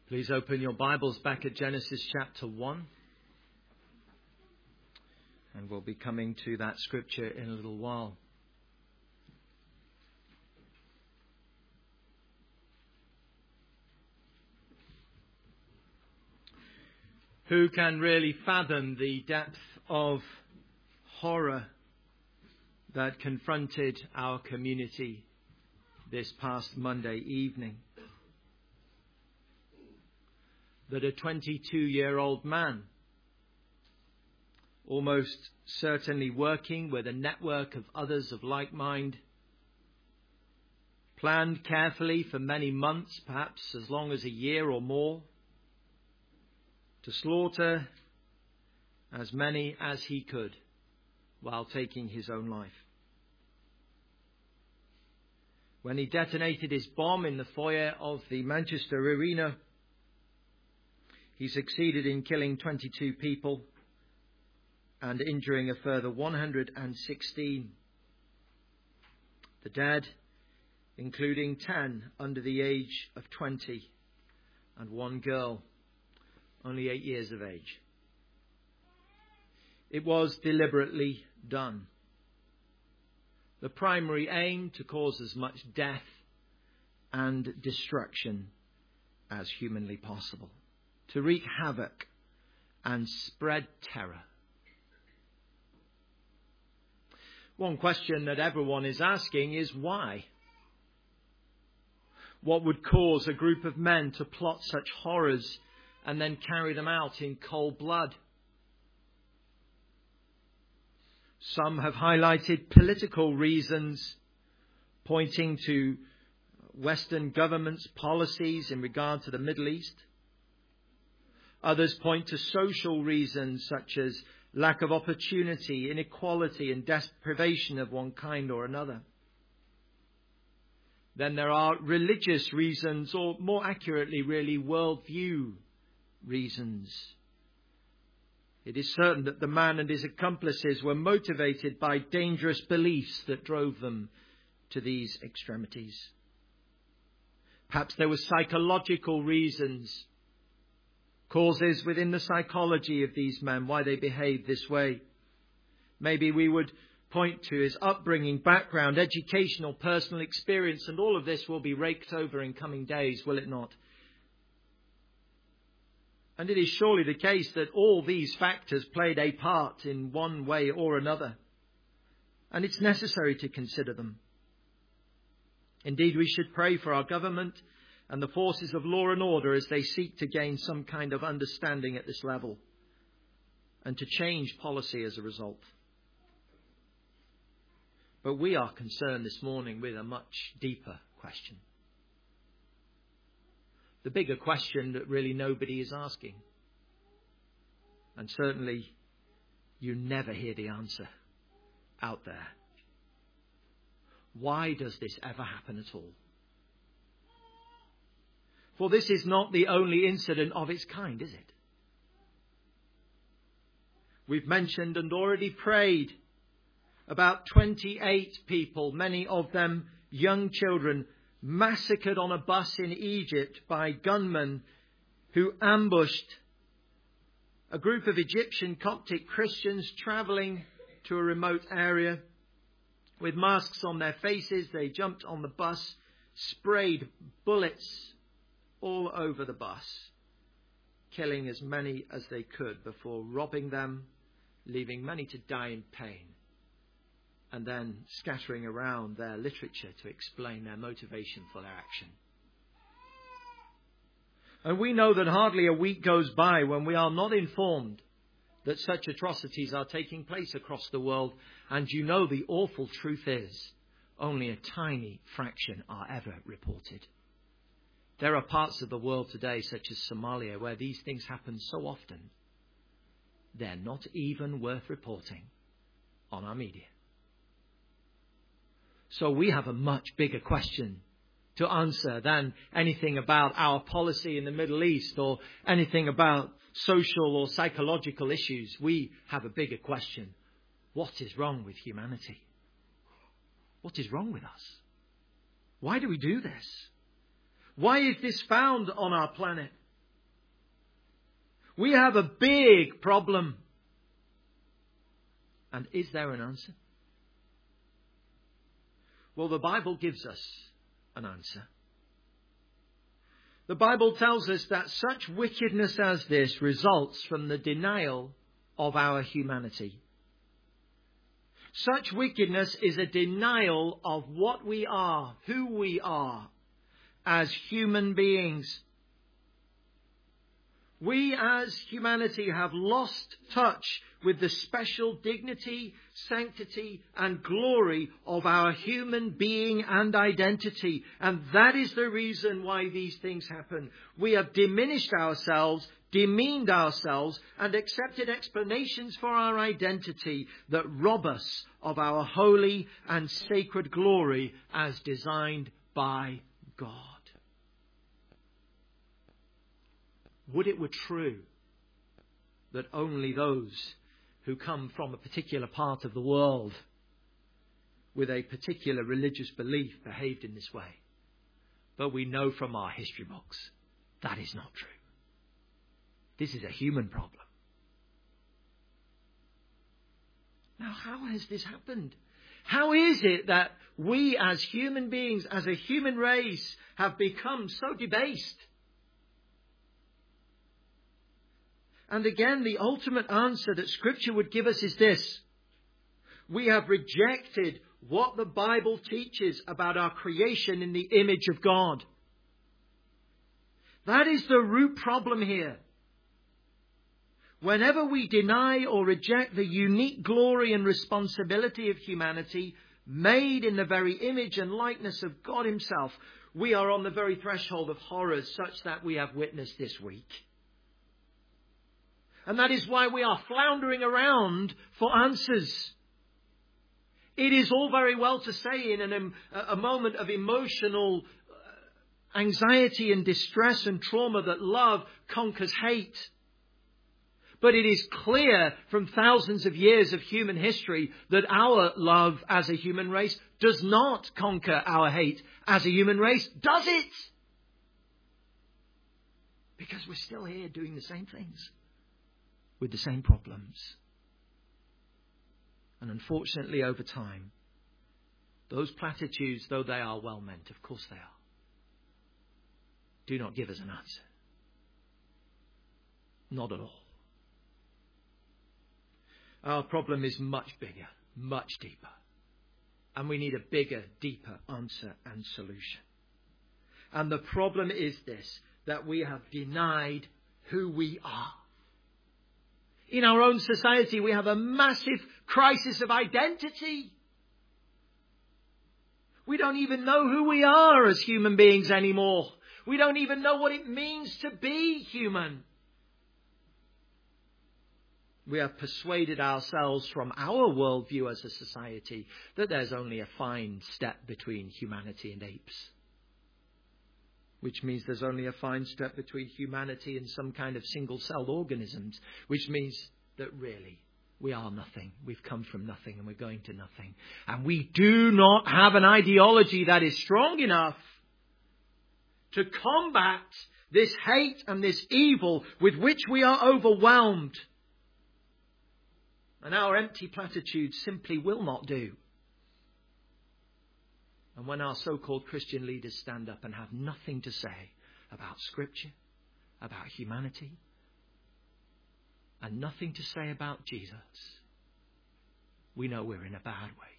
Please open your Bibles back at Genesis chapter 1. And we'll be coming to that scripture in a little while. Who can really fathom the depth of horror that confronted our community this past Monday evening? That a 22-year-old man, almost certainly working with a network of others of like mind, planned carefully for many months, perhaps as long as a year or more, to slaughter as many as he could while taking his own life. When he detonated his bomb in the foyer of the Manchester Arena, he succeeded in killing 22 people and injuring a further 116. The dead, including 10 under the age of 20 and one girl, only 8 years of age. It was deliberately done. The primary aim to cause as much death and destruction as humanly possible. To wreak havoc and spread terror. One question that everyone is asking is why? What would cause a group of men to plot such horrors and then carry them out in cold blood? Some have highlighted political reasons, pointing to Western governments' policies in regard to the Middle East. Others point to social reasons such as lack of opportunity, inequality and deprivation of one kind or another. Then there are religious reasons, or more accurately really worldview reasons. It is certain that the man and his accomplices were motivated by dangerous beliefs that drove them to these extremities. Perhaps there were psychological reasons, causes within the psychology of these men, why they behave this way. Maybe we would point to his upbringing, background, educational, personal experience, and all of this will be raked over in coming days, will it not? And it is surely the case that all these factors played a part in one way or another. And it's necessary to consider them. Indeed, we should pray for our government and the forces of law and order as they seek to gain some kind of understanding at this level and to change policy as a result. But we are concerned this morning with a much deeper question. The bigger question that really nobody is asking. And certainly you never hear the answer out there. Why does this ever happen at all? For this is not the only incident of its kind, is it? We've mentioned and already prayed about 28 people, many of them young children, massacred on a bus in Egypt by gunmen who ambushed a group of Egyptian Coptic Christians travelling to a remote area. With masks on their faces, they jumped on the bus, sprayed bullets all over the bus, killing as many as they could before robbing them, leaving many to die in pain, and then scattering around their literature to explain their motivation for their action. And we know that hardly a week goes by when we are not informed that such atrocities are taking place across the world. And you know the awful truth is, only a tiny fraction are ever reported. There are parts of the world today, such as Somalia, where these things happen so often, they're not even worth reporting on our media. So we have a much bigger question to answer than anything about our policy in the Middle East or anything about social or psychological issues. We have a bigger question. What is wrong with humanity? What is wrong with us? Why do we do this? Why is this found on our planet? We have a big problem. And is there an answer? Well, the Bible gives us an answer. The Bible tells us that such wickedness as this results from the denial of our humanity. Such wickedness is a denial of what we are, who we are as human beings. We as humanity have lost touch with the special dignity, sanctity and glory of our human being and identity. And that is the reason why these things happen. We have diminished ourselves, demeaned ourselves, and accepted explanations for our identity that rob us of our holy and sacred glory as designed by God. Would it were true that only those who come from a particular part of the world with a particular religious belief behaved in this way? But we know from our history books that is not true. This is a human problem. Now, how has this happened? How is it that we as human beings, as a human race, have become so debased? And again, the ultimate answer that Scripture would give us is this. We have rejected what the Bible teaches about our creation in the image of God. That is the root problem here. Whenever we deny or reject the unique glory and responsibility of humanity, made in the very image and likeness of God Himself, we are on the very threshold of horrors such that we have witnessed this week. And that is why we are floundering around for answers. It is all very well to say in a moment of emotional anxiety and distress and trauma that love conquers hate. But it is clear from thousands of years of human history that our love as a human race does not conquer our hate as a human race, does it? Because we're still here doing the same things with the same problems. And unfortunately, over time, those platitudes, though they are well meant, of course they are, do not give us an answer. Not at all. Our problem is much bigger, much deeper. And we need a bigger, deeper answer and solution. And the problem is this, that we have denied who we are. In our own society, we have a massive crisis of identity. We don't even know who we are as human beings anymore. We don't even know what it means to be human. We have persuaded ourselves from our worldview as a society that there's only a fine step between humanity and apes. Which means there's only a fine step between humanity and some kind of single-celled organisms. Which means that really we are nothing. We've come from nothing and we're going to nothing. And we do not have an ideology that is strong enough to combat this hate and this evil with which we are overwhelmed. And our empty platitudes simply will not do. And when our so-called Christian leaders stand up and have nothing to say about Scripture, about humanity, and nothing to say about Jesus, we know we're in a bad way.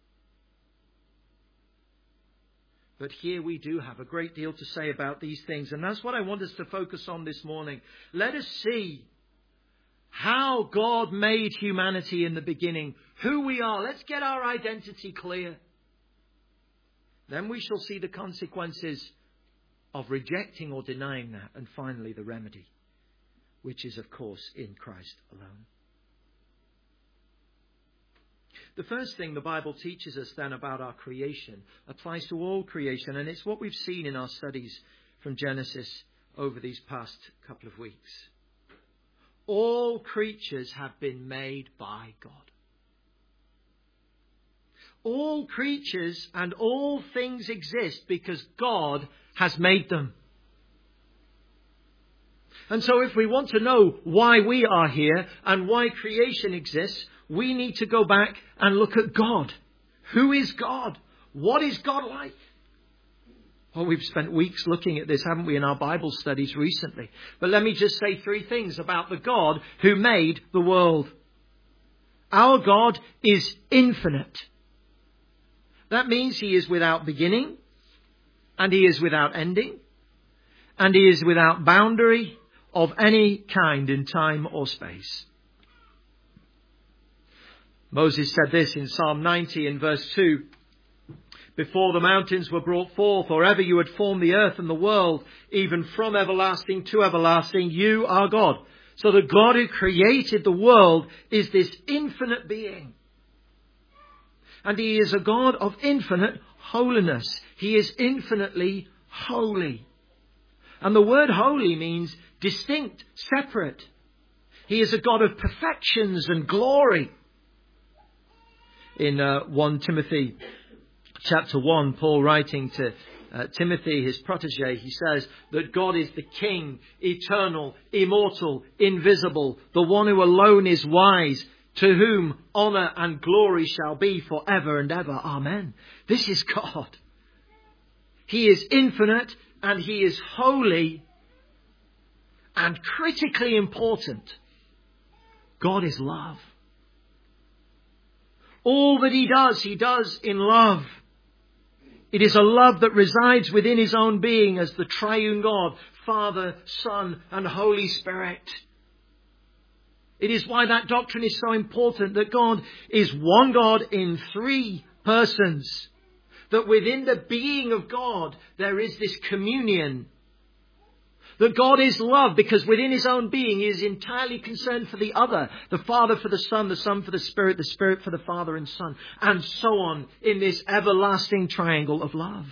But here we do have a great deal to say about these things. And that's what I want us to focus on this morning. Let us see how God made humanity in the beginning, who we are. Let's get our identity clear. Then we shall see the consequences of rejecting or denying that. And finally, the remedy, which is, of course, in Christ alone. The first thing the Bible teaches us then about our creation applies to all creation. And it's what we've seen in our studies from Genesis over these past couple of weeks. All creatures have been made by God. All creatures and all things exist because God has made them. And so if we want to know why we are here and why creation exists, we need to go back and look at God. Who is God? What is God like? Well, we've spent weeks looking at this, haven't we, in our Bible studies recently. But let me just say 3 things about the God who made the world. Our God is infinite. That means He is without beginning, and He is without ending, and He is without boundary of any kind in time or space. Moses said this in Psalm 90 in verse 2. Before the mountains were brought forth, or ever you had formed the earth and the world, even from everlasting to everlasting, you are God. So the God who created the world is this infinite being. And He is a God of infinite holiness. He is infinitely holy. And the word holy means distinct, separate. He is a God of perfections and glory. In 1 Timothy chapter 1, Paul writing to Timothy, his protege, he says that God is the King, eternal, immortal, invisible, the one who alone is wise, to whom honour and glory shall be forever and ever. Amen. This is God. He is infinite and He is holy, and critically important, God is love. All that He does in love. It is a love that resides within His own being as the triune God, Father, Son, and Holy Spirit. It is why that doctrine is so important, that God is one God in 3 persons. That within the being of God there is this communion. That God is love because within His own being He is entirely concerned for the other. The Father for the Son for the Spirit for the Father and Son. And so on in this everlasting triangle of love.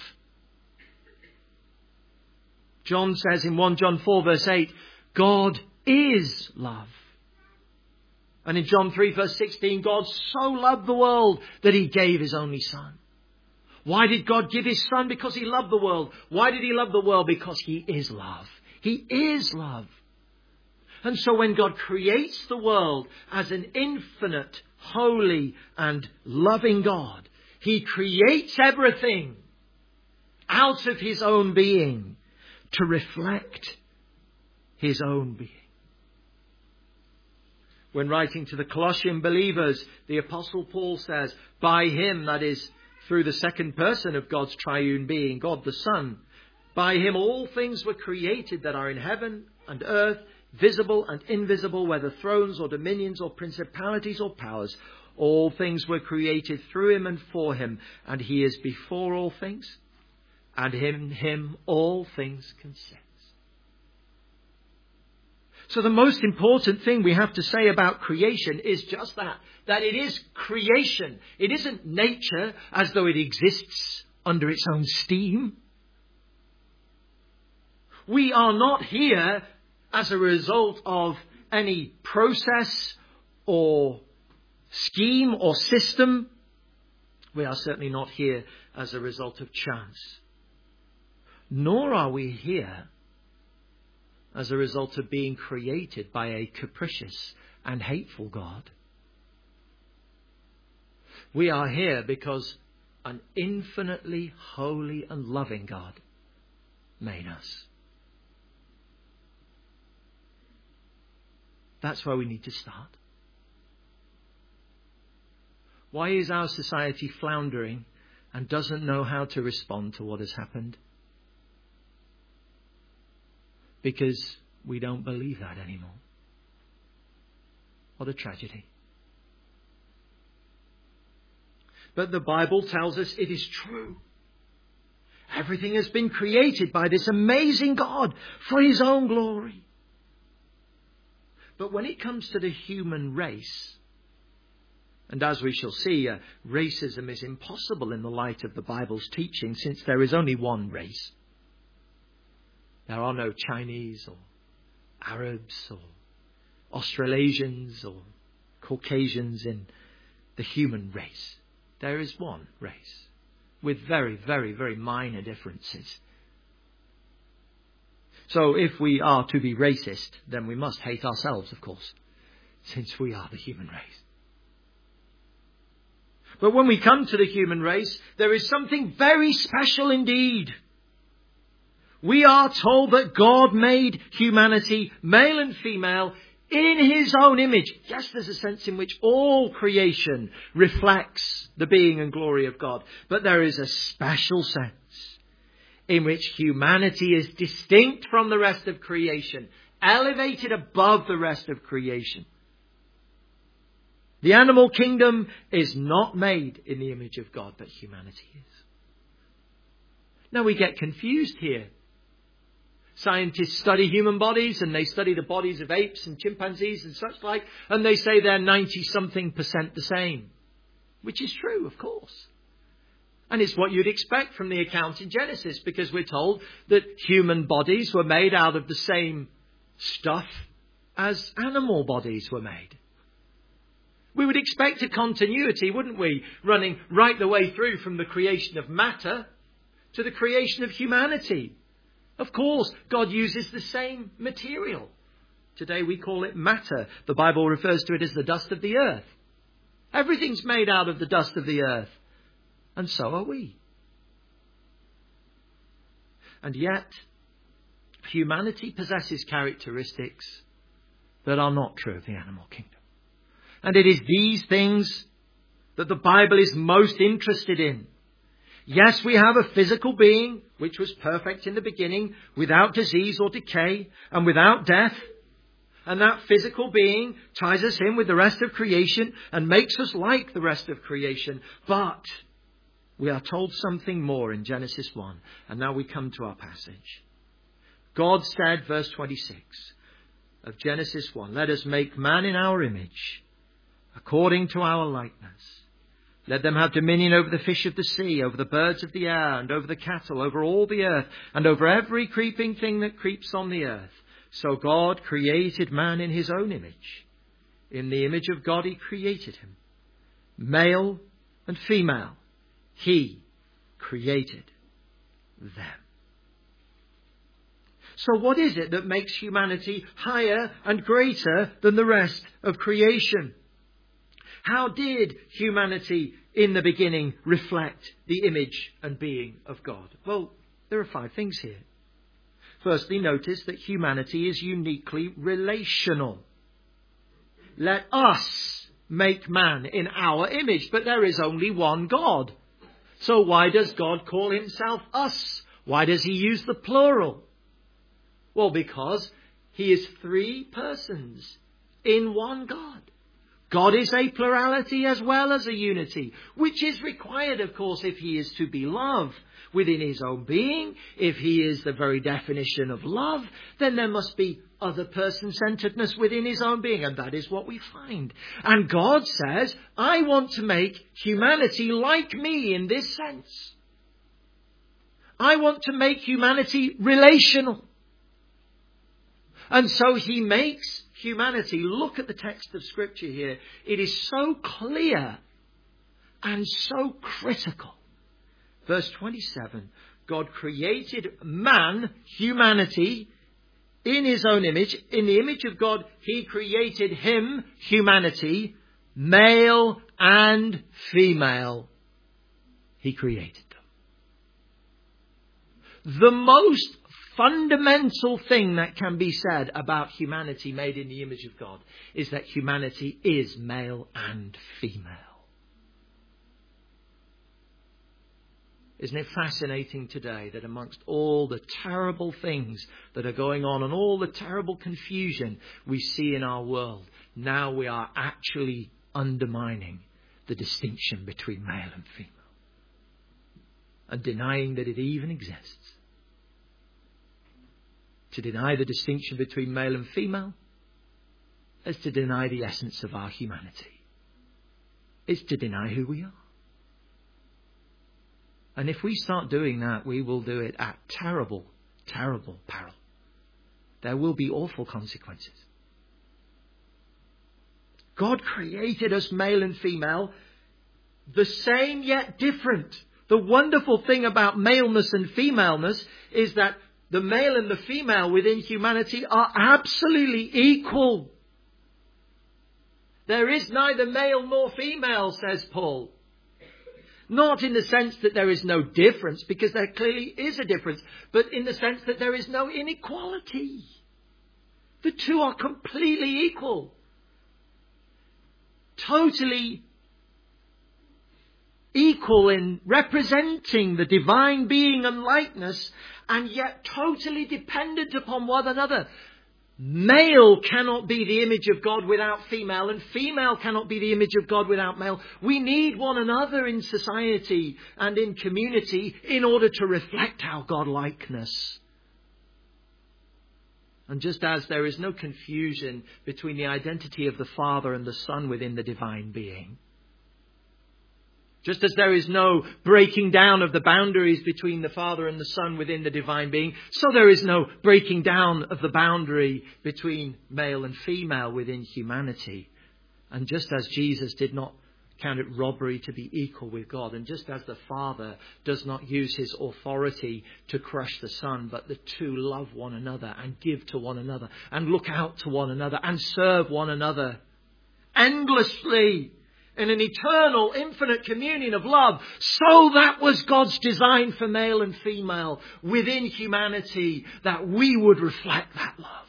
John says in 1 John 4 verse 8, God is love. And in John 3 verse 16, God so loved the world that He gave His only Son. Why did God give His Son? Because He loved the world. Why did He love the world? Because He is love. He is love. And so when God creates the world as an infinite, holy and loving God, He creates everything out of His own being to reflect His own being. When writing to the Colossian believers, the Apostle Paul says, by Him, that is, through the second person of God's triune being, God the Son, by Him all things were created that are in heaven and earth, visible and invisible, whether thrones or dominions or principalities or powers. All things were created through Him and for Him, and He is before all things, and in Him all things consist. So the most important thing we have to say about creation is just that it is creation. It isn't nature as though it exists under its own steam. We are not here as a result of any process or scheme or system. We are certainly not here as a result of chance. Nor are we here as a result of being created by a capricious and hateful God. We are here because an infinitely holy and loving God made us. That's where we need to start. Why is our society floundering and doesn't know how to respond to what has happened? Because we don't believe that anymore. What a tragedy. But the Bible tells us it is true. Everything has been created by this amazing God for His own glory. But when it comes to the human race, and as we shall see, racism is impossible in the light of the Bible's teaching, since there is only one race. There are no Chinese or Arabs or Australasians or Caucasians in the human race. There is one race with very, very, very minor differences. So if we are to be racist, then we must hate ourselves, of course, since we are the human race. But when we come to the human race, there is something very special indeed. We are told that God made humanity, male and female, in his own image. Yes, there's a sense in which all creation reflects the being and glory of God. But there is a special sense in which humanity is distinct from the rest of creation, elevated above the rest of creation. The animal kingdom is not made in the image of God, but humanity is. Now we get confused here. Scientists study human bodies and they study the bodies of apes and chimpanzees and such like, and they say they're 90-something% the same. Which is true, of course. And it's what you'd expect from the account in Genesis, because we're told that human bodies were made out of the same stuff as animal bodies were made. We would expect a continuity, wouldn't we, running right the way through from the creation of matter to the creation of humanity. Of course, God uses the same material. Today we call it matter. The Bible refers to it as the dust of the earth. Everything's made out of the dust of the earth. And so are we. And yet, humanity possesses characteristics that are not true of the animal kingdom. And it is these things that the Bible is most interested in. Yes, we have a physical being which was perfect in the beginning, without disease or decay, and without death. And that physical being ties us in with the rest of creation and makes us like the rest of creation. But we are told something more in Genesis 1. And now we come to our passage. God said, verse 26 of Genesis 1, "Let us make man in our image, according to our likeness. Let them have dominion over the fish of the sea, over the birds of the air, and over the cattle, over all the earth, and over every creeping thing that creeps on the earth." So God created man in his own image. In the image of God he created him. Male and female, he created them. So what is it that makes humanity higher and greater than the rest of creation? How did humanity in the beginning reflect the image and being of God? Well, there are 5 things here. Firstly, notice that humanity is uniquely relational. Let us make man in our image, but there is only one God. So why does God call himself us? Why does he use the plural? Well, because he is 3 persons in one God. God is a plurality as well as a unity, which is required, of course, if he is to be love within his own being. If he is the very definition of love, then there must be other person-centeredness within his own being, and that is what we find. And God says, I want to make humanity like me in this sense. I want to make humanity relational. And so he makes humanity. Look at the text of Scripture here. It is so clear and so critical. Verse 27, God created man, humanity, in his own image. In the image of God, he created him, humanity, male and female. He created them. The most fundamental thing that can be said about humanity made in the image of God is that humanity is male and female. Isn't it fascinating today that amongst all the terrible things that are going on and all the terrible confusion we see in our world, now we are actually undermining the distinction between male and female and denying that it even exists. To deny the distinction between male and female is to deny the essence of our humanity. It's to deny who we are. And if we start doing that, we will do it at terrible, terrible peril. There will be awful consequences. God created us male and female, the same yet different. The wonderful thing about maleness and femaleness is that The male and the female within humanity are absolutely equal. There is neither male nor female, says Paul. Not in the sense that there is no difference, because there clearly is a difference, but in the sense that there is no inequality. The two are completely equal. Totally equal in representing the divine being and likeness, and yet totally dependent upon one another. Male cannot be the image of God without female, and female cannot be the image of God without male. We need one another in society and in community in order to reflect our God-likeness. And just as there is no confusion between the identity of the Father and the Son within the divine being, just as there is no breaking down of the boundaries between the Father and the Son within the divine being, so there is no breaking down of the boundary between male and female within humanity. And just as Jesus did not count it robbery to be equal with God, and just as the Father does not use his authority to crush the Son, but the two love one another and give to one another and look out to one another and serve one another endlessly, in an eternal, infinite communion of love. So that was God's design for male and female within humanity, that we would reflect that love.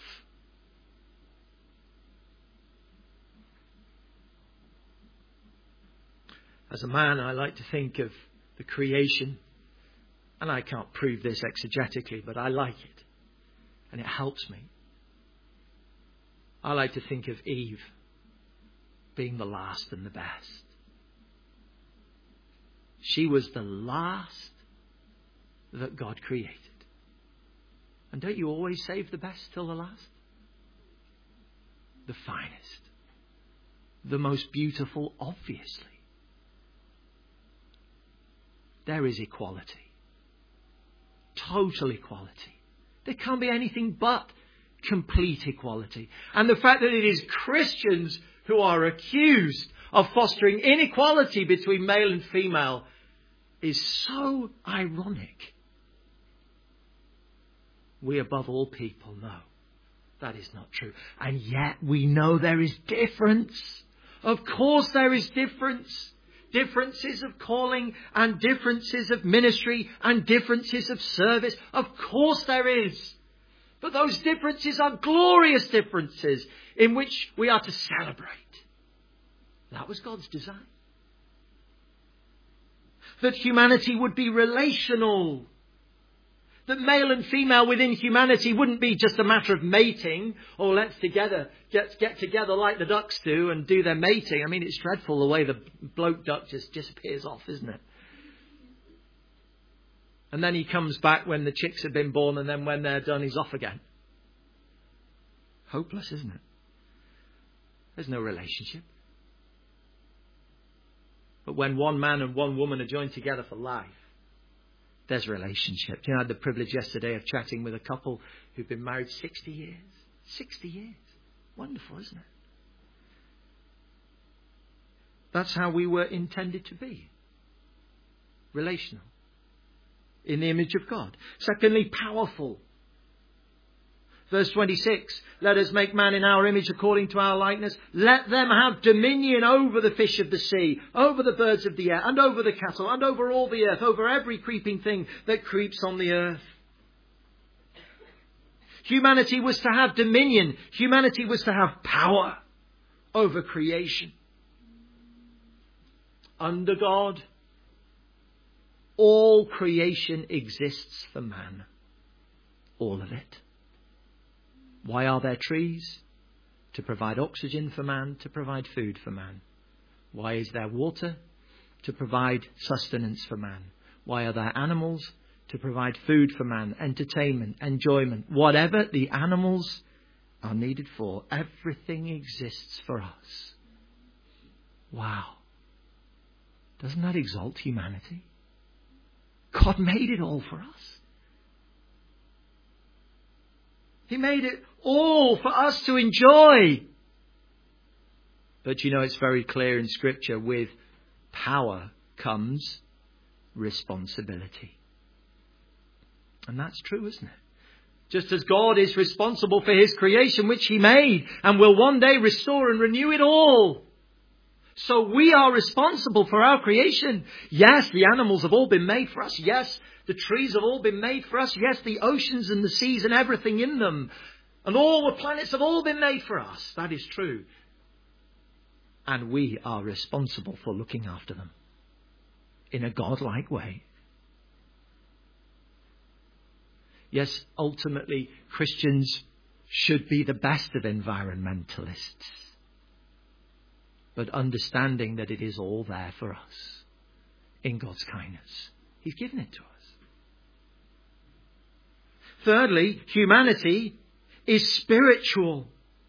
As a man, I like to think of the creation, and I can't prove this exegetically, but I like it, and it helps me. I like to think of Eve being the last and the best. She was the last that God created. And don't you always save the best till the last? The finest. The most beautiful, obviously. There is equality. Total equality. There can't be anything but complete equality. And the fact that it is Christians who are accused of fostering inequality between male and female is so ironic. We above all people know that is not true. And yet we know there is difference. Of course there is difference. Differences of calling and differences of ministry and differences of service. Of course there is. But those differences are glorious differences in which we are to celebrate. That was God's design. That humanity would be relational. That male and female within humanity wouldn't be just a matter of mating, or let's get together like the ducks do and do their mating. I mean, it's dreadful the way the bloke duck just disappears off, isn't it? And then he comes back when the chicks have been born, and then when they're done, he's off again. Hopeless, isn't it? There's no relationship. But when one man and one woman are joined together for life, there's relationship. You know, I had the privilege yesterday of chatting with a couple who've been married 60 years. 60 years. Wonderful, isn't it? That's how we were intended to be. Relational. In the image of God. Secondly, powerful. Verse 26, let us make man in our image according to our likeness. Let them have dominion over the fish of the sea, over the birds of the air, and over the cattle, and over all the earth, over every creeping thing that creeps on the earth. Humanity was to have dominion. Humanity was to have power over creation. Under God, all creation exists for man. All of it. Why are there trees? To provide oxygen for man, to provide food for man. Why is there water? To provide sustenance for man. Why are there animals? To provide food for man, entertainment, enjoyment. Whatever the animals are needed for, everything exists for us. Wow. Doesn't that exalt humanity? God made it all for us. He made it all for us to enjoy. But you know, it's very clear in Scripture, with power comes responsibility. And that's true, isn't it? Just as God is responsible for his creation, which he made, and will one day restore and renew it all. So we are responsible for our creation. Yes, the animals have all been made for us. Yes, the trees have all been made for us. Yes, the oceans and the seas and everything in them. And all the planets have all been made for us. That is true. And we are responsible for looking after them in a godlike way. Yes, ultimately, Christians should be the best of environmentalists. But understanding that it is all there for us in God's kindness. He's given it to us. Thirdly, humanity is spiritual.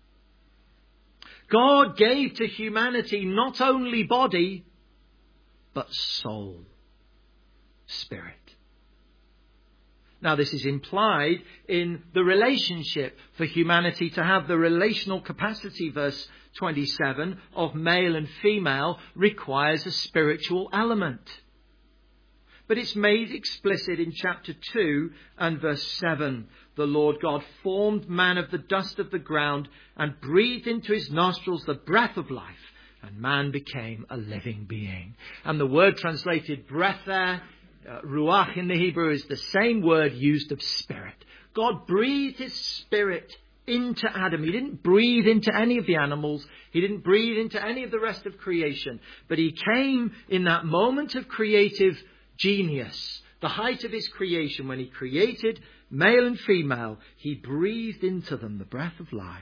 God gave to humanity not only body, but soul, spirit. Now, this is implied in the relationship for humanity to have the relational capacity, verse 27, of male and female requires a spiritual element. But it's made explicit in chapter 2 and verse 7. The Lord God formed man of the dust of the ground and breathed into his nostrils the breath of life, and man became a living being. And the word translated breath there, ruach in the Hebrew, is the same word used of spirit. God breathed his spirit into Adam. He didn't breathe into any of the animals. He didn't breathe into any of the rest of creation. But he came in that moment of creative genius, the height of his creation, when he created male and female. He breathed into them the breath of life.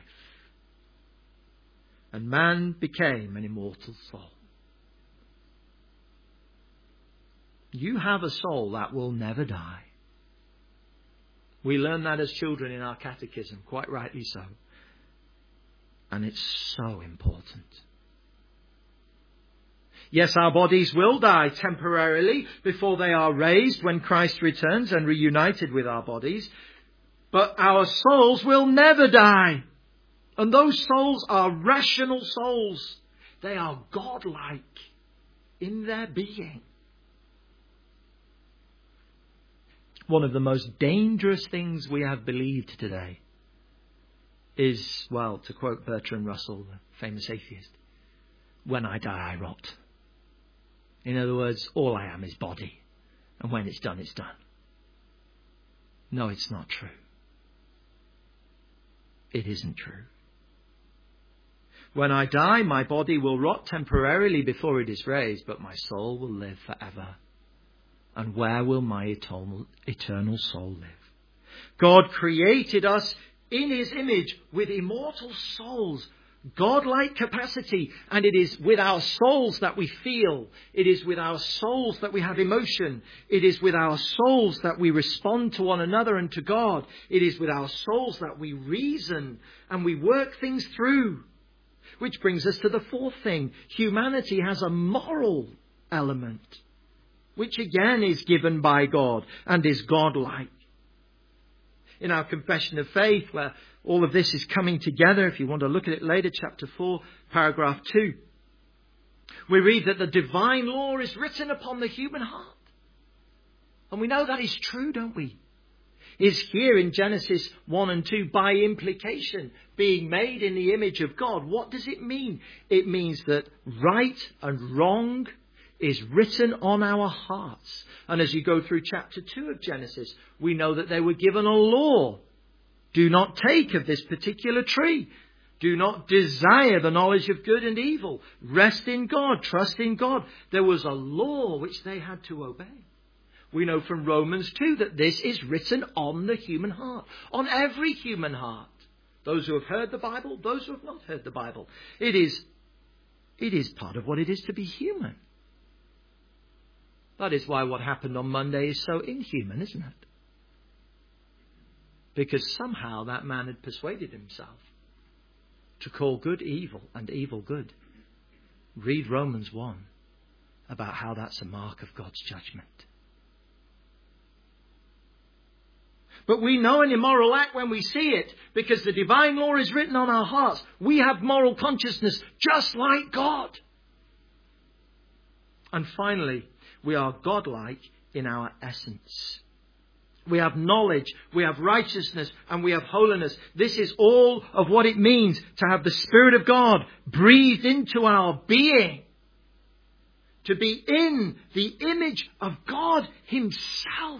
And man became an immortal soul. You have a soul that will never die. We learn that as children in our catechism, quite rightly so. And it's so important. Yes, our bodies will die temporarily before they are raised when Christ returns and reunited with our bodies. But our souls will never die. And those souls are rational souls. They are godlike in their being. One of the most dangerous things we have believed today is, well, to quote Bertrand Russell, the famous atheist, when I die, I rot. In other words, all I am is body. And when it's done, it's done. No, it's not true. It isn't true. When I die, my body will rot temporarily before it is raised, but my soul will live forever. And where will my eternal soul live? God created us in his image with immortal souls, godlike capacity, and it is with our souls that we feel. It is with our souls that we have emotion. It is with our souls that we respond to one another and to God. It is with our souls that we reason and we work things through. Which brings us to the fourth thing. Humanity has a moral element, which again is given by God and is godlike. In our confession of faith, where all of this is coming together, if you want to look at it later, chapter 4, paragraph 2, we read that the divine law is written upon the human heart. And we know that is true, don't we? Is here in Genesis 1 and 2 by implication, being made in the image of God. What does it mean? It means that right and wrong is written on our hearts. And as you go through chapter 2 of Genesis, we know that they were given a law. Do not take of this particular tree. Do not desire the knowledge of good and evil. Rest in God. Trust in God. There was a law which they had to obey. We know from Romans 2 that this is written on the human heart. On every human heart. Those who have heard the Bible, those who have not heard the Bible. It is part of what it is to be human. That is why what happened on Monday is so inhuman, isn't it? Because somehow that man had persuaded himself to call good evil and evil good. Read Romans 1 about how that's a mark of God's judgment. But we know an immoral act when we see it, because the divine law is written on our hearts. We have moral consciousness just like God. And finally, we are godlike in our essence. We have knowledge, we have righteousness, and we have holiness. This is all of what it means to have the Spirit of God breathed into our being. To be in the image of God Himself.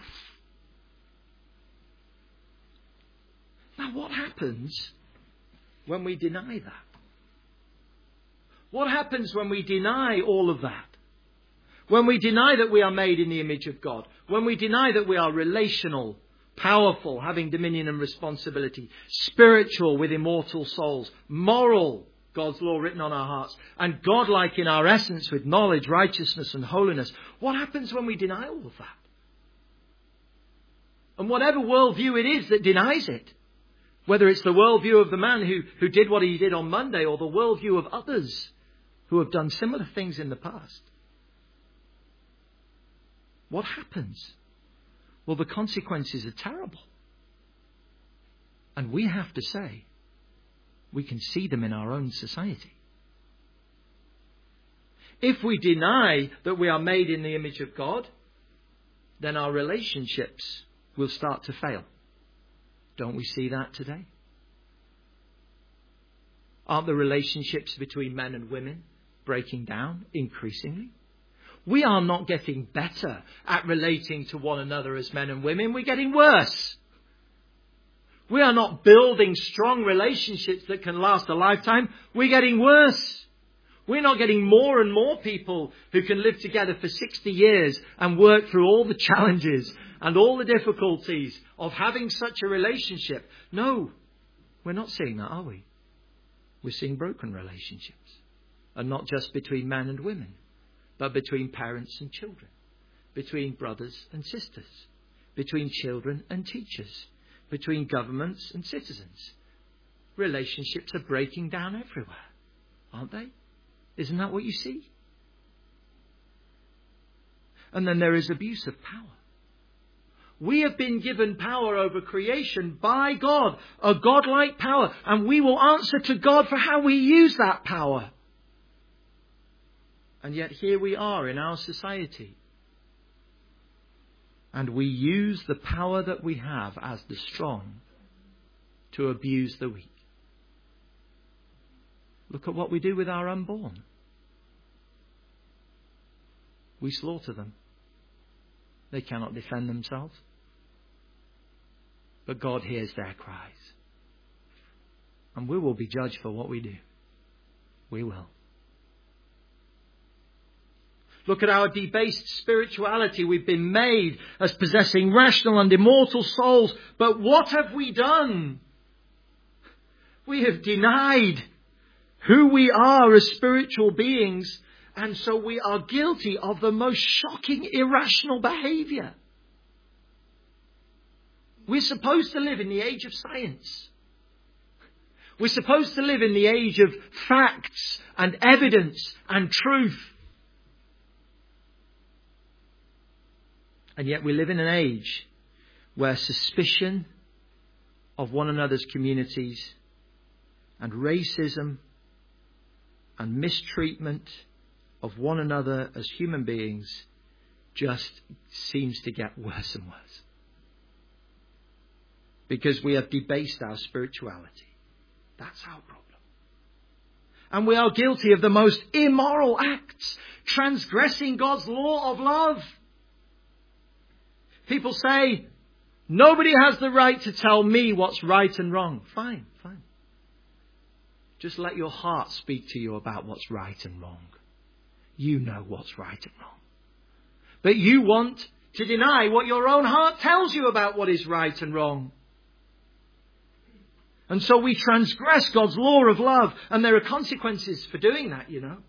Now what happens when we deny that? What happens when we deny all of that? When we deny that we are made in the image of God? When we deny that we are relational, powerful, having dominion and responsibility, spiritual with immortal souls, moral, God's law written on our hearts, and godlike in our essence with knowledge, righteousness and holiness. What happens when we deny all of that? And whatever worldview it is that denies it, whether it's the worldview of the man who did what he did on Monday, or the worldview of others who have done similar things in the past, what happens? Well, the consequences are terrible. And we have to say, we can see them in our own society. If we deny that we are made in the image of God, then our relationships will start to fail. Don't we see that today? Aren't the relationships between men and women breaking down increasingly? We are not getting better at relating to one another as men and women. We're getting worse. We are not building strong relationships that can last a lifetime. We're getting worse. We're not getting more and more people who can live together for 60 years and work through all the challenges and all the difficulties of having such a relationship. No, we're not seeing that, are we? We're seeing broken relationships. And not just between men and women, but between parents and children, between brothers and sisters, between children and teachers, between governments and citizens. Relationships are breaking down everywhere, aren't they? Isn't that what you see? And then there is abuse of power. We have been given power over creation by God, a godlike power, and we will answer to God for how we use that power. And yet here we are in our society. And we use the power that we have as the strong to abuse the weak. Look at what we do with our unborn. We slaughter them. They cannot defend themselves. But God hears their cries. And we will be judged for what we do. We will. Look at our debased spirituality. We've been made as possessing rational and immortal souls. But what have we done? We have denied who we are as spiritual beings. And so we are guilty of the most shocking irrational behavior. We're supposed to live in the age of science. We're supposed to live in the age of facts and evidence and truth. And yet we live in an age where suspicion of one another's communities and racism and mistreatment of one another as human beings just seems to get worse and worse. Because we have debased our spirituality. That's our problem. And we are guilty of the most immoral acts, transgressing God's law of love. People say, nobody has the right to tell me what's right and wrong. Fine, fine. Just let your heart speak to you about what's right and wrong. You know what's right and wrong. But you want to deny what your own heart tells you about what is right and wrong. And so we transgress God's law of love. And there are consequences for doing that, you know.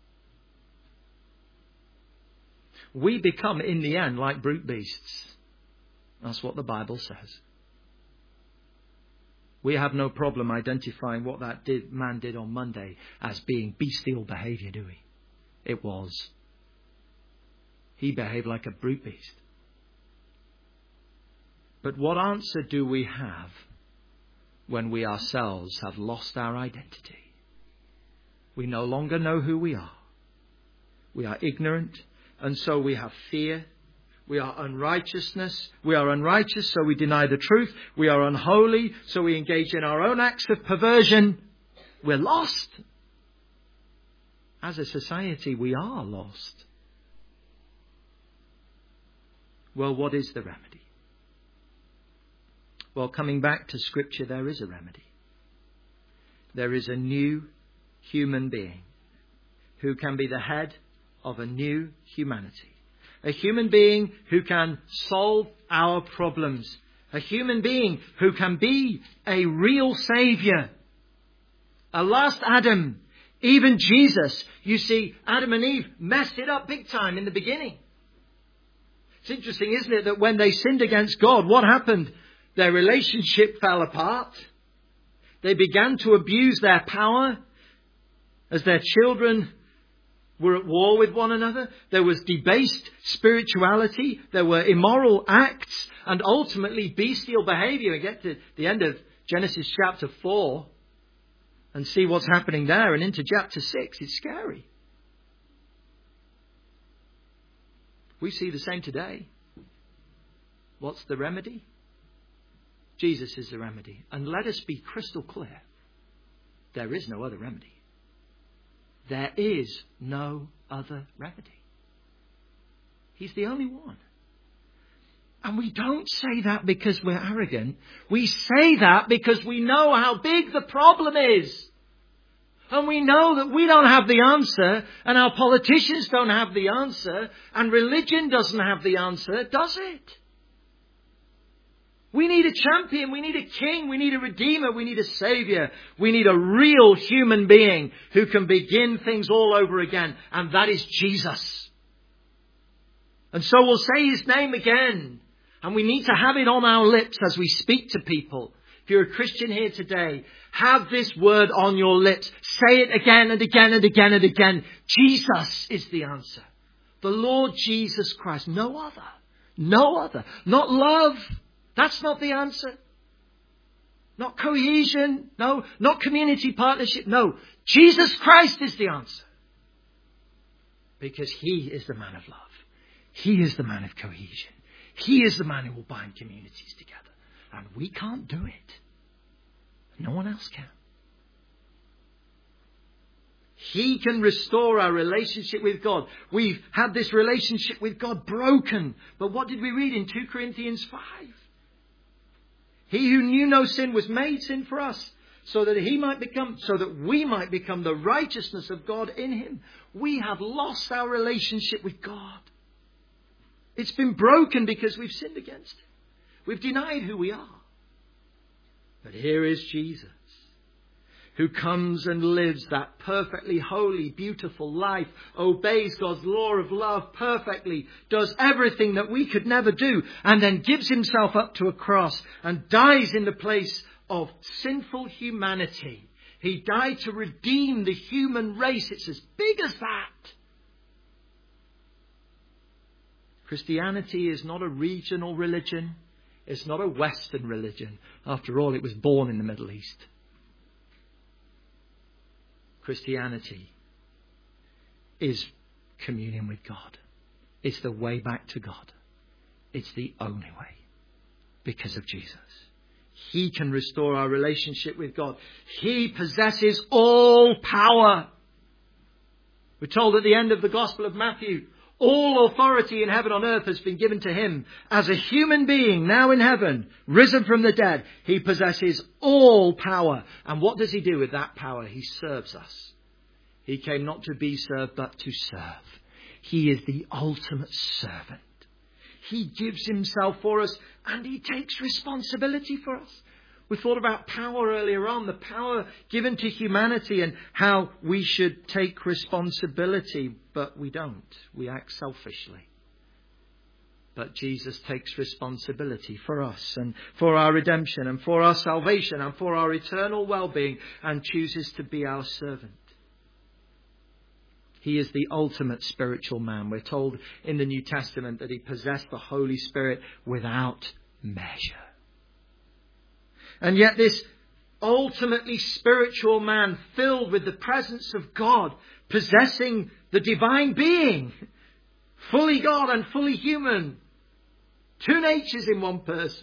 We become, in the end, like brute beasts. That's what the Bible says. We have no problem identifying what that man did on Monday as being bestial behaviour, do we? It was. He behaved like a brute beast. But what answer do we have when we ourselves have lost our identity? We no longer know who we are. We are ignorant. And so we have fear, We are unrighteousness. We are unrighteous, so we deny the truth. We are unholy, so we engage in our own acts of perversion. We're lost. As a society, we are lost. Well, what is the remedy? Well, coming back to Scripture, there is a remedy. There is a new human being who can be the head of a new humanity. A human being who can solve our problems. A human being who can be a real Saviour. A last Adam. Even Jesus. You see, Adam and Eve messed it up big time in the beginning. It's interesting, isn't it, that when they sinned against God, what happened? Their relationship fell apart. They began to abuse their power as their children were at war with one another. There was debased spirituality. There were immoral acts and ultimately bestial behavior. We get to the end of Genesis chapter 4 and see what's happening there, and into chapter 6. It's scary. We see the same today. What's the remedy? Jesus is the remedy. And let us be crystal clear. There is no other remedy. There is no other remedy. He's the only one. And we don't say that because we're arrogant. We say that because we know how big the problem is. And we know that we don't have the answer, and our politicians don't have the answer, and religion doesn't have the answer, does it? We need a champion, we need a king, we need a redeemer, we need a saviour. We need a real human being who can begin things all over again, and that is Jesus. And so we'll say his name again, and we need to have it on our lips as we speak to people. If you're a Christian here today, have this word on your lips. Say it again and again and again and again. Jesus is the answer. The Lord Jesus Christ. No other. No other. Not love. That's not the answer. Not cohesion. No. Not community partnership. No. Jesus Christ is the answer. Because he is the man of love. He is the man of cohesion. He is the man who will bind communities together. And we can't do it. No one else can. He can restore our relationship with God. We've had this relationship with God broken. But what did we read in 2 Corinthians 5? He who knew no sin was made sin for us, so that we might become the righteousness of God in him. We have lost our relationship with God. It's been broken because we've sinned against him. We've denied who we are. But here is Jesus, who comes and lives that perfectly holy, beautiful life, obeys God's law of love perfectly, does everything that we could never do, and then gives himself up to a cross and dies in the place of sinful humanity. He died to redeem the human race. It's as big as that. Christianity is not a regional religion. It's not a Western religion. After all, it was born in the Middle East. Christianity is communion with God. It's the way back to God. It's the only way because of Jesus. He can restore our relationship with God. He possesses all power. We're told at the end of the Gospel of Matthew, all authority in heaven and on earth has been given to him. As a human being now in heaven, risen from the dead, he possesses all power. And what does he do with that power? He serves us. He came not to be served, but to serve. He is the ultimate servant. He gives himself for us, and he takes responsibility for us. We thought about power earlier on, the power given to humanity and how we should take responsibility, but we don't. We act selfishly. But Jesus takes responsibility for us and for our redemption and for our salvation and for our eternal well-being, and chooses to be our servant. He is the ultimate spiritual man. We're told in the New Testament that he possessed the Holy Spirit without measure. And yet this ultimately spiritual man, filled with the presence of God, possessing the divine being, fully God and fully human, 2 natures in one person.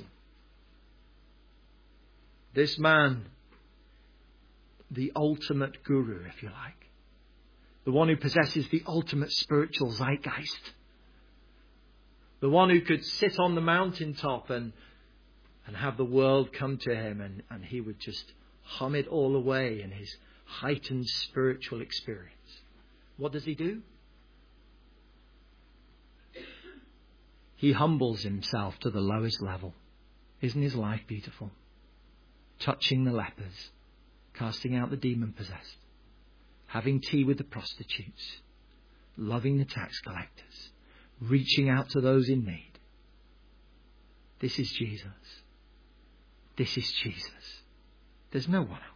This man, the ultimate guru, if you like. The one who possesses the ultimate spiritual zeitgeist. The one who could sit on the mountaintop and have the world come to him and he would just hum it all away in his heightened spiritual experience. What does he do? He humbles himself to the lowest level. Isn't his life beautiful? Touching the lepers, casting out the demon-possessed, having tea with the prostitutes, loving the tax collectors, reaching out to those in need. This is Jesus. This is Jesus. There's no one else.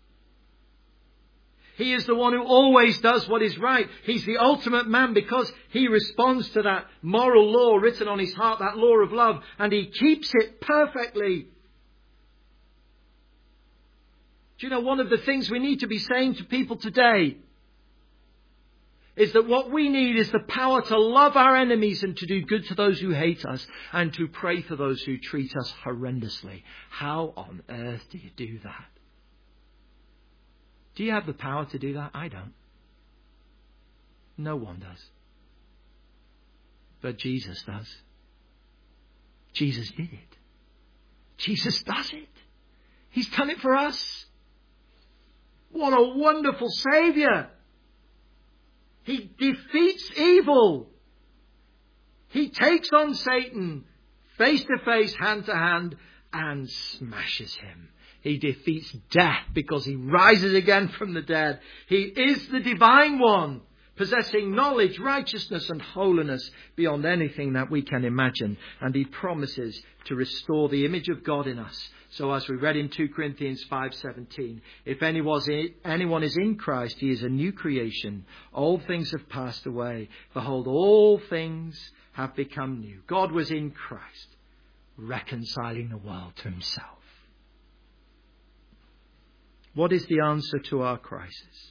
He is the one who always does what is right. He's the ultimate man because he responds to that moral law written on his heart, that law of love, and he keeps it perfectly. Do you know, one of the things we need to be saying to people today is that what we need is the power to love our enemies and to do good to those who hate us and to pray for those who treat us horrendously. How on earth do you do that? Do you have the power to do that? I don't. No one does. But Jesus does. Jesus did it. Jesus does it. He's done it for us. What a wonderful Saviour. He defeats evil. He takes on Satan face to face, hand to hand, and smashes him. He defeats death because he rises again from the dead. He is the divine one, possessing knowledge, righteousness and holiness beyond anything that we can imagine. And he promises to restore the image of God in us. So as we read in 2 Corinthians 5:17, if anyone is in Christ, he is a new creation. All things have passed away. Behold, all things have become new. God was in Christ, reconciling the world to himself. What is the answer to our crisis?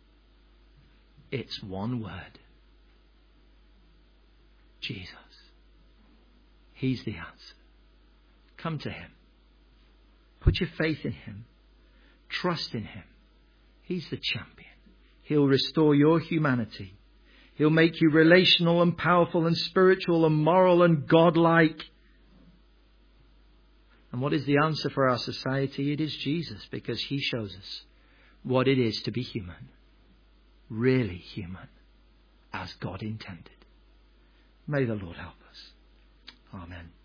It's one word. Jesus. He's the answer. Come to him. Put your faith in him. Trust in him. He's the champion. He'll restore your humanity. He'll make you relational and powerful and spiritual and moral and godlike. And what is the answer for our society? It is Jesus, because he shows us what it is to be human. Really human, as God intended. May the Lord help us. Amen.